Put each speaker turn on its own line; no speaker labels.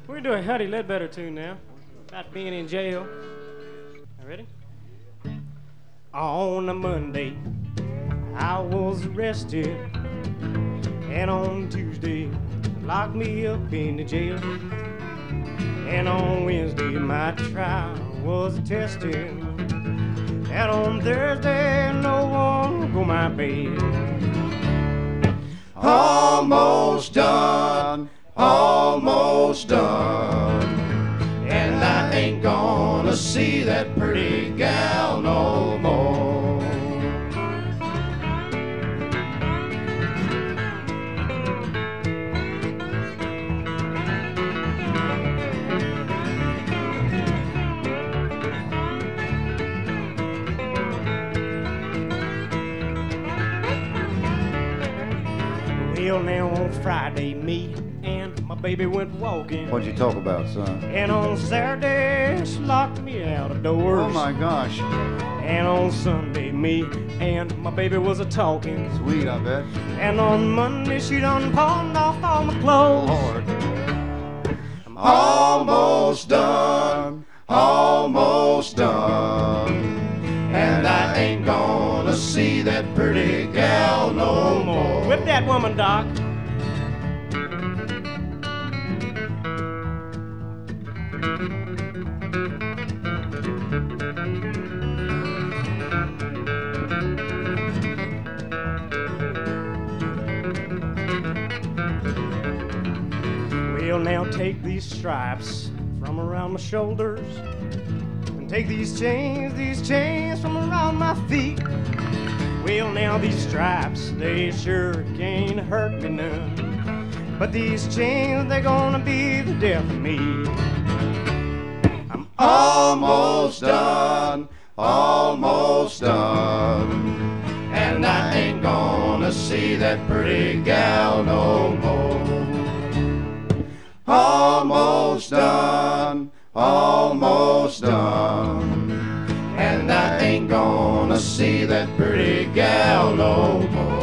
We're gonna do a Huddy Ledbetter tune now about being in jail. You ready? On a Monday, I was arrested, and on Tuesday, locked me up in the jail. And on Wednesday, my trial was attested, and on Thursday, no one would go my bail.
Almost done, almost done, and I ain't gonna see that pretty gal no more.
Well, now on Friday, me and my baby went walking.
What'd you talk about, son?
And on Saturday, she locked me out of doors.
Oh my gosh.
And on Sunday, me and my baby was a-talking.
Sweet, I bet.
And on Monday, she done pawned off all my clothes.
Lord. I'm almost done, almost done, and I ain't gonna see that pretty gal no more.
Whip that woman, Doc. Well, now take these stripes from around my shoulders, and take these chains from around my feet. Well, now these stripes, they sure can't hurt me none, but these chains, they're gonna be the death of me. I'm
almost done, almost done, and I ain't gonna see that pretty gal no more. Almost done, almost done, and I ain't gonna see that pretty gal no more.